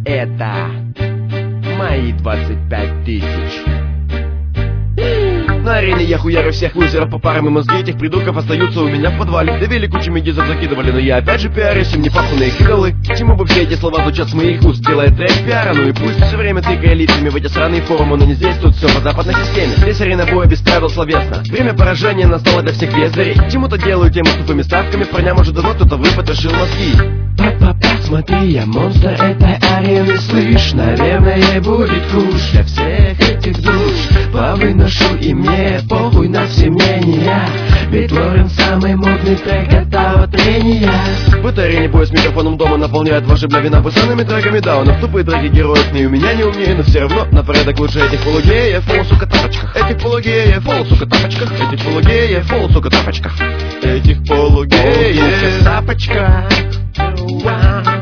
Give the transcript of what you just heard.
Это мои 25 тысяч. На арене я хуярю всех лузеров по парам, и мозги этих придурков остаются у меня в подвале. Довели кучу медизов закидывали, но я опять же пиарюсь, им не пахну на их идолы. К чему бы все эти слова звучат с моих уст? Делает трэп пиара, ну и пусть все время тыкая лицами в эти сраные форумы, но не здесь, тут все по западной системе. Здесь арена боя без правил словесно. Время поражения настало для всех бездарей. Чему-то делаю тему с тупыми ставками, парням уже давно кто-то выпотрошил мозги. Папа, смотри, я монстр этой арены, слышь, наверное, будет куш для всех этих душ. Повыношу и мне похуй на все мнения, ведь Лорен самый модный трек этого трения. В этой арене боя с микрофоном дома наполняют ваши вина пацанами треками даунов. Тупые треки героев не у меня, не умнее, но все равно на порядок лучше этих полугеев, фол, сука, тапочках. Этих полугеев, фол, сука, тапочках. Этих полугеев, фол, сука, тапочках. Этих полугеев, тапочках.